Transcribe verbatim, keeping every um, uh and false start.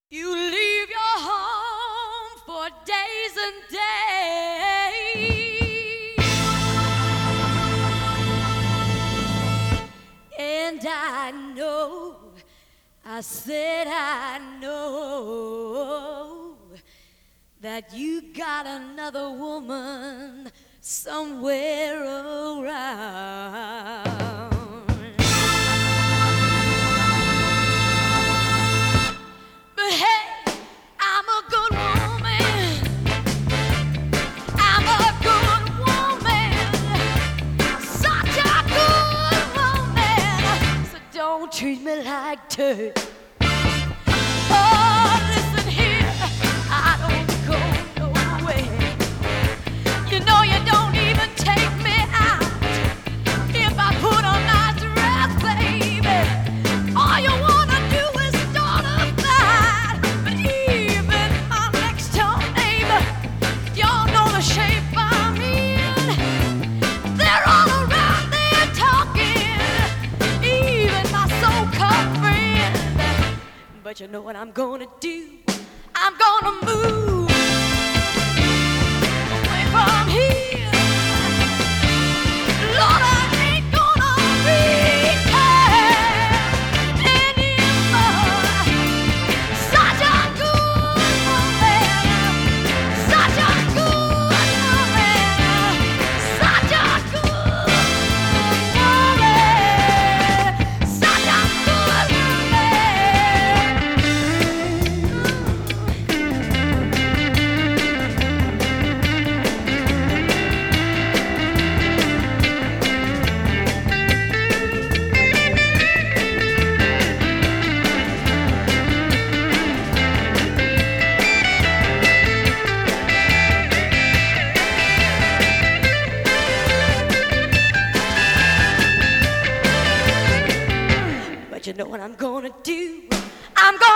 You leave your home for days and days, and I know, I said I know that you got another woman somewhere around. But hey, I'm a good woman. I'm a good woman. Such a good woman. So don't treat me like dirt. Oh, listen here, I don't go nowhere. You know you don't even take me out. If I put on my dress, baby, all you wanna do is start a fight. But even my next door neighbor, y'all know the shape I'm in. They're all around there talking, even my so-called friend. But you know what I'm gonna do? I'm gonna move away from here. Lord, I ain't gonna return anymore. Such a good woman, such a good woman, such a good woman, such a good But you know what I'm gonna do? I'm gonna